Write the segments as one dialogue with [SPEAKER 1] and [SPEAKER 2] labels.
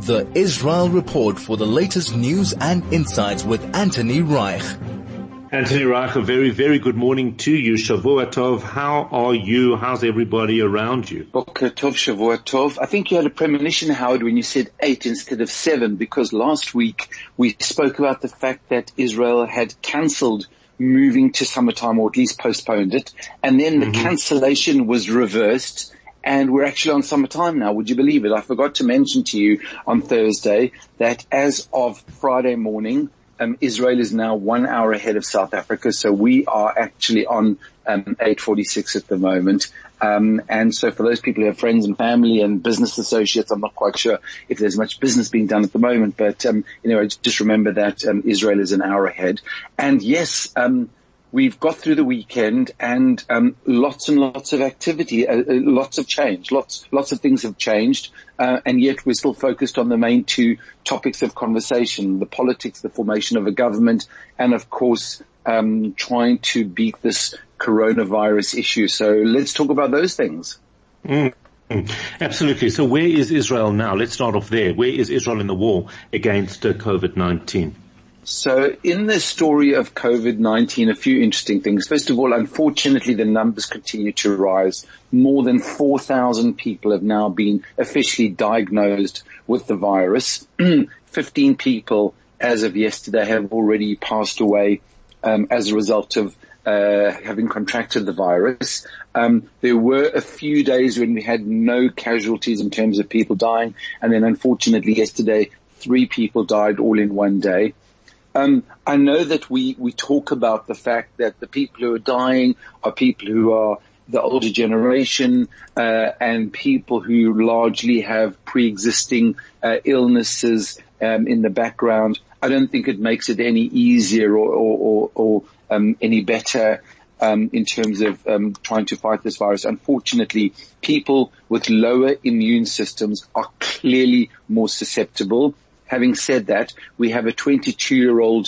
[SPEAKER 1] The Israel Report for the latest news and insights with Anthony Reich.
[SPEAKER 2] Anthony Reich, a very, very good morning to you. Shavua Tov. How are you? How's everybody around you?
[SPEAKER 3] Boker Tov, Shavua Tov. I think you had a premonition, Howard, when you said 8 instead of 7, because last week we spoke about the fact that Israel had cancelled moving to summertime, or at least postponed it, and then the cancellation was reversed, and we're actually on summertime now. Would you believe it? I forgot to mention to you on Thursday that as of Friday morning, Israel is now 1 hour ahead of South Africa, so we are actually on 8:46 at the moment. And so for those people who have friends and family and business associates, I'm not quite sure if there's much business being done at the moment, but just remember that Israel is an hour ahead. And yes, we've got through the weekend and lots and lots of activity, lots of change, lots of things have changed, and yet we're still focused on the main two topics of conversation: the politics, the formation of a government, and of course trying to beat this coronavirus issue. So let's talk about those things.
[SPEAKER 2] Absolutely. So where is Israel now? Let's start off there. Where is Israel in the war against COVID-19?
[SPEAKER 3] So in the story of COVID-19, a few interesting things. First of all, unfortunately, the numbers continue to rise. More than 4,000 people have now been officially diagnosed with the virus. 15 people, as of yesterday, have already passed away as a result of having contracted the virus. There were a few days when we had no casualties in terms of people dying, and then unfortunately yesterday 3 people died all in one day. I know that we talk about the fact that the people who are dying are people who are the older generation, and people who largely have pre-existing illnesses in the background. I don't think it makes it any easier or any better in terms of trying to fight this virus. Unfortunately, people with lower immune systems are clearly more susceptible. Having said that, we have a 22-year-old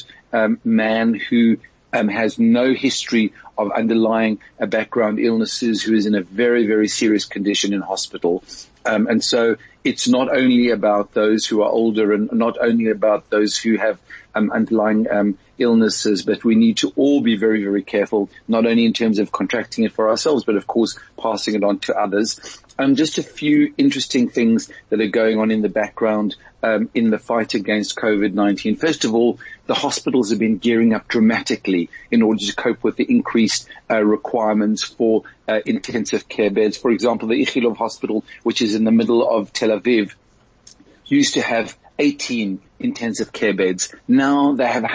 [SPEAKER 3] man who has no history of underlying background illnesses, who is in a very, very serious condition in hospital. And so it's not only about those who are older and not only about those who have underlying illnesses, but we need to all be very, very careful, not only in terms of contracting it for ourselves, but of course passing it on to others. Just a few interesting things that are going on in the background in the fight against COVID-19. First of all, the hospitals have been gearing up dramatically in order to cope with the increased requirements for intensive care beds. For example, the Ichilov Hospital, which is in the middle of Tel Aviv, used to have 18 intensive care beds. Now they have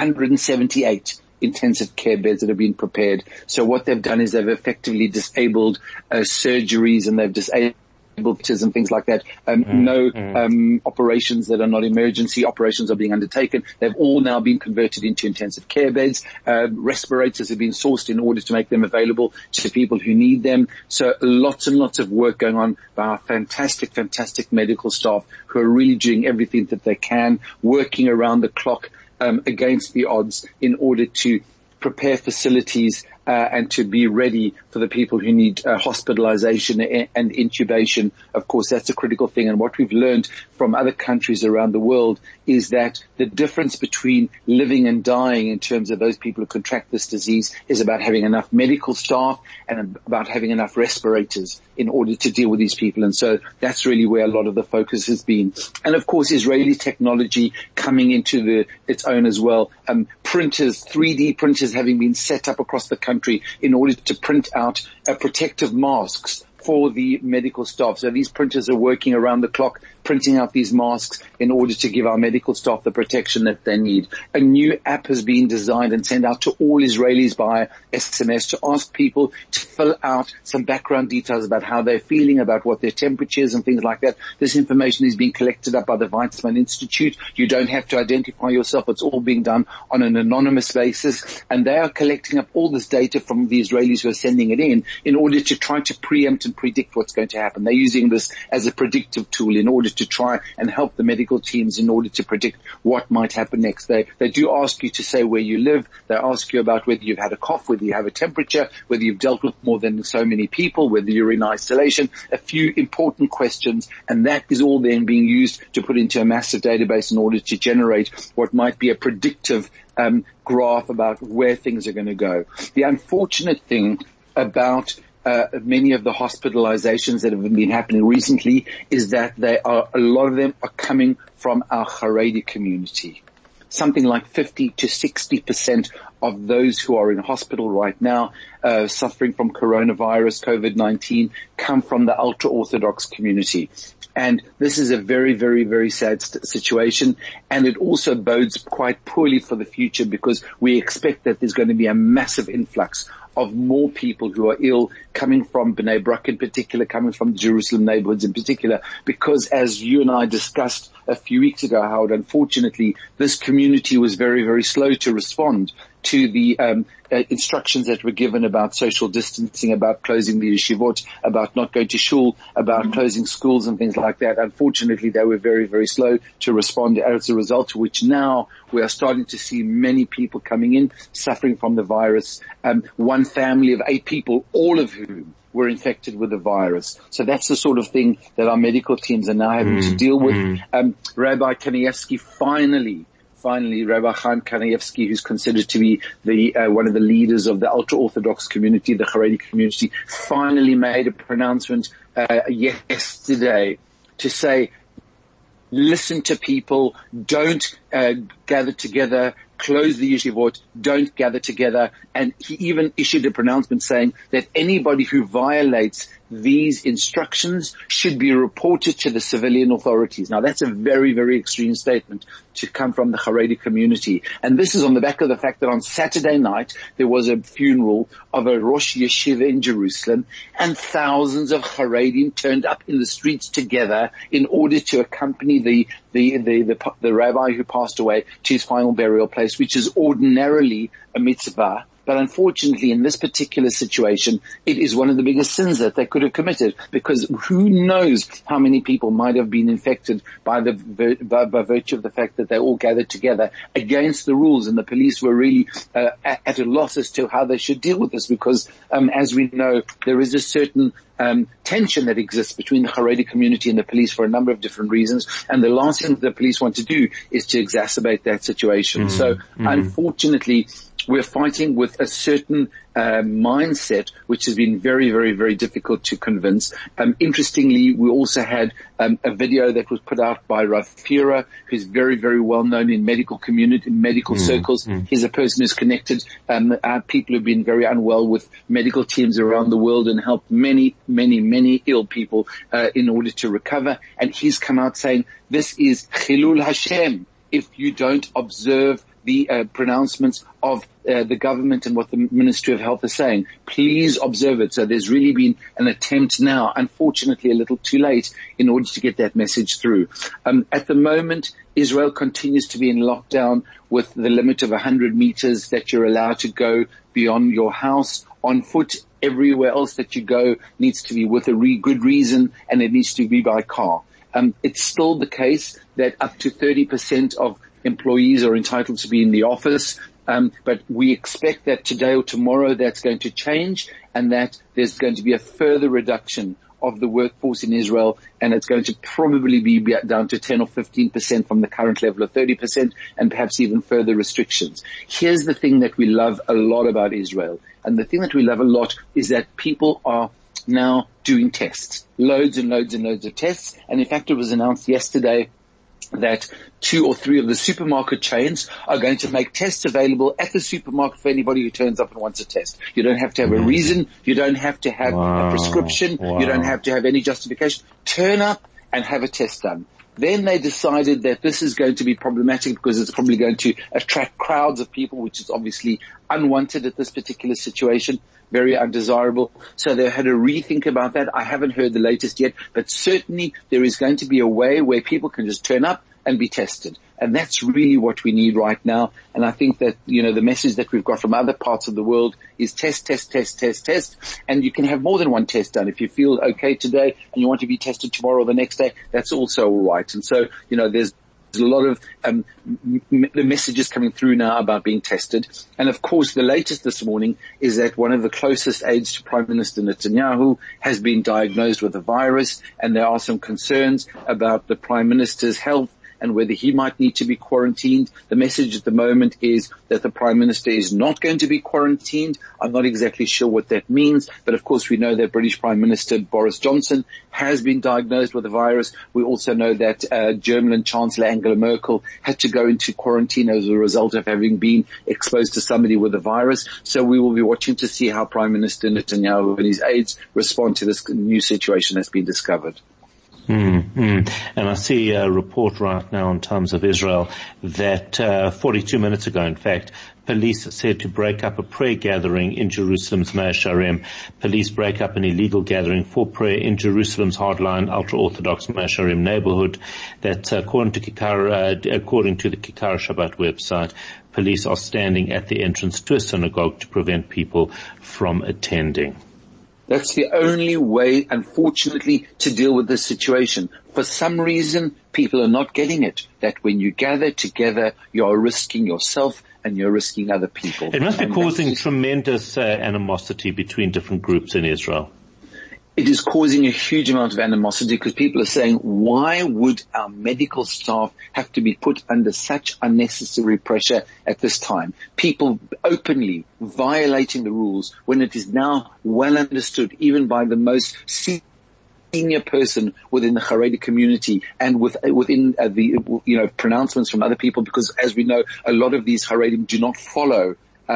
[SPEAKER 3] 178 intensive care beds that have been prepared. So what they've done is they've effectively disabled surgeries, and they've disabled and things like that. Operations that are not emergency operations are being undertaken. They've all now been converted into intensive care beds. Respirators have been sourced in order to make them available to people who need them. So lots and lots of work going on by our fantastic, fantastic medical staff who are really doing everything that they can, working around the clock against the odds in order to prepare facilities and to be ready for the people who need hospitalization and intubation. Of course, that's a critical thing. And what we've learned from other countries around the world is that the difference between living and dying in terms of those people who contract this disease is about having enough medical staff and about having enough respirators in order to deal with these people. And so that's really where a lot of the focus has been. And of course, Israeli technology coming into its own as well. Printers, 3D printers having been set up across the country in order to print out protective masks for the medical staff. So these printers are working around the clock, printing out these masks in order to give our medical staff the protection that they need. A new app has been designed and sent out to all Israelis by SMS to ask people to fill out some background details about how they're feeling, about what their temperature is and things like that. This information is being collected up by the Weizmann Institute. You don't have to identify yourself. It's all being done on an anonymous basis. And they are collecting up all this data from the Israelis who are sending it in order to try to preempt and predict what's going to happen. They're using this as a predictive tool in order to try and help the medical teams in order to predict what might happen next. They do ask you to say where you live. They ask you about whether you've had a cough, whether you have a temperature, whether you've dealt with more than so many people, whether you're in isolation, a few important questions, and that is all then being used to put into a massive database in order to generate what might be a predictive graph about where things are going to go. The unfortunate thing about many of the hospitalizations that have been happening recently is that a lot of them are coming from our Haredi community. Something like 50 to 60% of those who are in hospital right now, suffering from coronavirus, COVID-19, come from the ultra-Orthodox community. And this is a very, very, very sad situation. And it also bodes quite poorly for the future because we expect that there's going to be a massive influx of more people who are ill coming from Bnei Brak in particular, coming from the Jerusalem neighborhoods in particular, because as you and I discussed a few weeks ago, Howard, unfortunately, this community was very, very slow to respond to the instructions that were given about social distancing, about closing the yeshivot, about not going to shul, about closing schools and things like that. Unfortunately, they were very, very slow to respond, as a result of which now we are starting to see many people coming in suffering from the virus. One family of 8 people, all of whom were infected with the virus. So that's the sort of thing that our medical teams are now having to deal with. Rabbi Kanievsky finally, Rabbi Chaim Kanievsky, who's considered to be the one of the leaders of the ultra-Orthodox community, the Haredi community, finally made a pronouncement yesterday to say, listen to people, don't gather together, close the yeshivot, don't gather together. And he even issued a pronouncement saying that anybody who violates these instructions should be reported to the civilian authorities. Now that's a very, very extreme statement to come from the Haredi community. And this is on the back of the fact that on Saturday night there was a funeral of a Rosh Yeshiva in Jerusalem and thousands of Haredim turned up in the streets together in order to accompany the rabbi who passed away to his final burial place, which is ordinarily a mitzvah. But unfortunately, in this particular situation, it is one of the biggest sins that they could have committed, because who knows how many people might have been infected by virtue of the fact that they all gathered together against the rules, and the police were really at a loss as to how they should deal with this, because as we know, there is a certain tension that exists between the Haredi community and the police for a number of different reasons, and the last thing the police want to do is to exacerbate that situation. Unfortunately, we're fighting with a certain mindset which has been very, very, very difficult to convince. Interestingly, we also had a video that was put out by Rav Pira, who's very, very well known in medical community, in medical circles. He's a person who's connected people who've been very unwell with medical teams around the world and helped many, many, many ill people in order to recover. And he's come out saying, this is Chilul Hashem if you don't observe the pronouncements of the government and what the Ministry of Health is saying. Please observe it. So there's really been an attempt now, unfortunately a little too late, in order to get that message through. At the moment, Israel continues to be in lockdown with the limit of 100 meters that you're allowed to go beyond your house on foot. Everywhere else that you go needs to be with a good reason, and it needs to be by car. It's still the case that up to 30% of employees are entitled to be in the office, but we expect that today or tomorrow that's going to change, and that there's going to be a further reduction of the workforce in Israel, and it's going to probably be down to 10 or 15% from the current level of 30%, and perhaps even further restrictions. Here's the thing that we love a lot about Israel, and the thing that we love a lot is that people are now doing tests, loads and loads and loads of tests, and in fact it was announced yesterday that 2 or 3 of the supermarket chains are going to make tests available at the supermarket for anybody who turns up and wants a test. You don't have to have a reason. You don't have to have a prescription. You don't have to have any justification. Turn up and have a test done. Then they decided that this is going to be problematic because it's probably going to attract crowds of people, which is obviously unwanted at this particular situation, very undesirable. So they had to rethink about that. I haven't heard the latest yet, but certainly there is going to be a way where people can just turn up and be tested. And that's really what we need right now. And I think that, the message that we've got from other parts of the world is test, test, test, test, test. And you can have more than one test done. If you feel okay today and you want to be tested tomorrow or the next day, that's also all right. And so, there's a lot of the messages coming through now about being tested. And of course, the latest this morning is that one of the closest aides to Prime Minister Netanyahu has been diagnosed with the virus, and there are some concerns about the Prime Minister's health and whether he might need to be quarantined. The message at the moment is that the Prime Minister is not going to be quarantined. I'm not exactly sure what that means, but of course we know that British Prime Minister Boris Johnson has been diagnosed with the virus. We also know that German Chancellor Angela Merkel had to go into quarantine as a result of having been exposed to somebody with the virus. So we will be watching to see how Prime Minister Netanyahu and his aides respond to this new situation that's been discovered.
[SPEAKER 2] And I see a report right now on Times of Israel that 42 minutes ago, in fact, police said to break up a prayer gathering in Jerusalem's Mea Shearim. Police break up an illegal gathering for prayer in Jerusalem's hardline ultra-Orthodox Mea Shearim neighborhood. That according to the Kikar Shabbat website, police are standing at the entrance to a synagogue to prevent people from attending.
[SPEAKER 3] That's the only way, unfortunately, to deal with this situation. For some reason, people are not getting it, that when you gather together, you're risking yourself and you're risking other people.
[SPEAKER 2] It must be causing tremendous animosity between different groups in Israel.
[SPEAKER 3] It is causing a huge amount of animosity because people are saying, why would our medical staff have to be put under such unnecessary pressure at this time? People openly violating the rules when it is now well understood, even by the most senior person within the Haredi community and within the pronouncements from other people, because as we know, a lot of these Haredim do not follow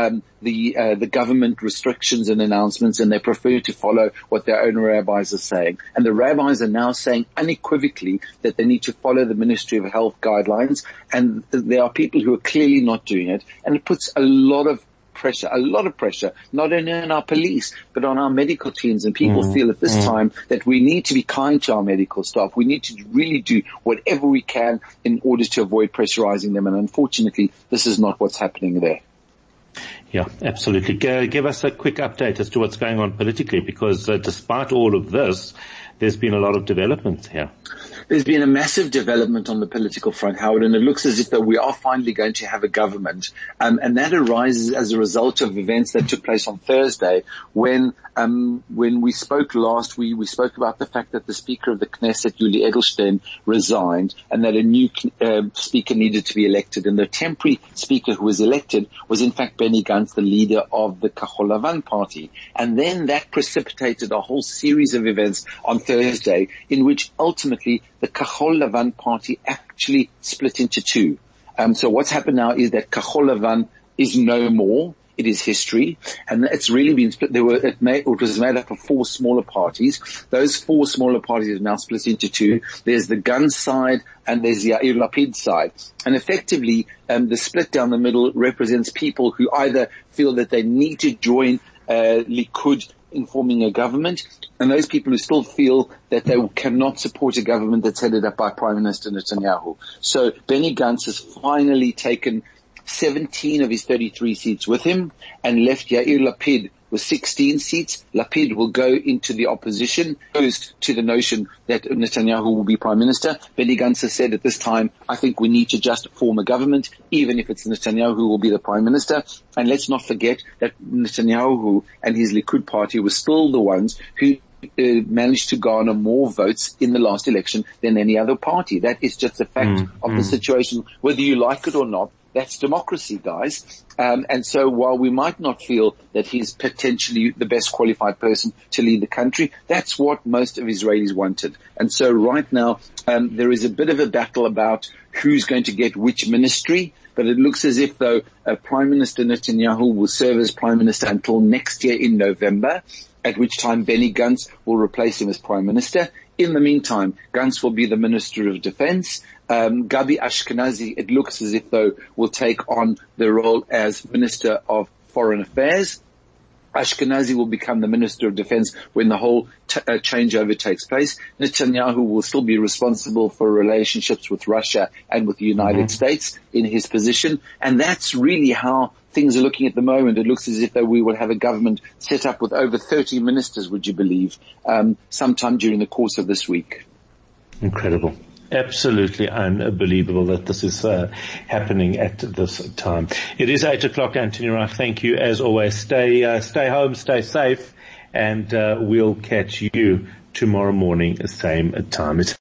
[SPEAKER 3] the government restrictions and announcements, and they prefer to follow what their own rabbis are saying. And the rabbis are now saying unequivocally that they need to follow the Ministry of Health guidelines, and there are people who are clearly not doing it, and it puts a lot of pressure, not only on our police, but on our medical teams. And people feel at this time that we need to be kind to our medical staff. We need to really do whatever we can in order to avoid pressurizing them. And unfortunately, this is not what's happening there.
[SPEAKER 2] Yeah, absolutely. Give us a quick update as to what's going on politically, because despite all of this, there's been a lot of developments here.
[SPEAKER 3] There's been a massive development on the political front, Howard, and it looks as if that we are finally going to have a government. And that arises as a result of events that took place on Thursday when we spoke last, we spoke about the fact that the Speaker of the Knesset, Yuli Edelstein, resigned and that a new speaker needed to be elected. And the temporary speaker who was elected was in fact Benny Gantz, the leader of the Kahol Lavan party. And then that precipitated a whole series of events on Thursday in which ultimately the Kahol Lavan party actually split into two. So what's happened now is that Kahol Lavan is no more. It is history, and it's really been split. It was made up of four smaller parties. Those four smaller parties are now split into two. There's the Gantz side and there's the Yair Lapid side. And effectively, the split down the middle represents people who either feel that they need to join Likud in forming a government, and those people who still feel that they cannot support a government that's headed up by Prime Minister Netanyahu. So Benny Gantz has finally taken 17 of his 33 seats with him and left Yair Lapid with 16 seats. Lapid will go into the opposition, goes to the notion that Netanyahu will be Prime Minister. Benny Gantz has said at this time, I think we need to just form a government, even if it's Netanyahu who will be the Prime Minister. And let's not forget that Netanyahu and his Likud party were still the ones who managed to garner more votes in the last election than any other party. That is just a fact of the situation, whether you like it or not. That's democracy, guys. And so while we might not feel that he's potentially the best qualified person to lead the country, that's what most of Israelis wanted. And so right now, there is a bit of a battle about who's going to get which ministry, but it looks as if though Prime Minister Netanyahu will serve as Prime Minister until next year in November, at which time Benny Gantz will replace him as Prime Minister. In the meantime, Gantz will be the Minister of Defense. Gabi Ashkenazi, it looks as if though, will take on the role as Minister of Foreign Affairs. Ashkenazi will become the Minister of Defense when the whole changeover takes place. Netanyahu will still be responsible for relationships with Russia and with the United States in his position. And that's really how things are looking at the moment. It looks as if we will have a government set up with over 30 ministers, would you believe, sometime during the course of this week.
[SPEAKER 2] Incredible. Absolutely unbelievable that this is happening at this time. It is 8 o'clock, Anthony Reich. Thank you as always. Stay home, stay safe, and we'll catch you tomorrow morning, same time.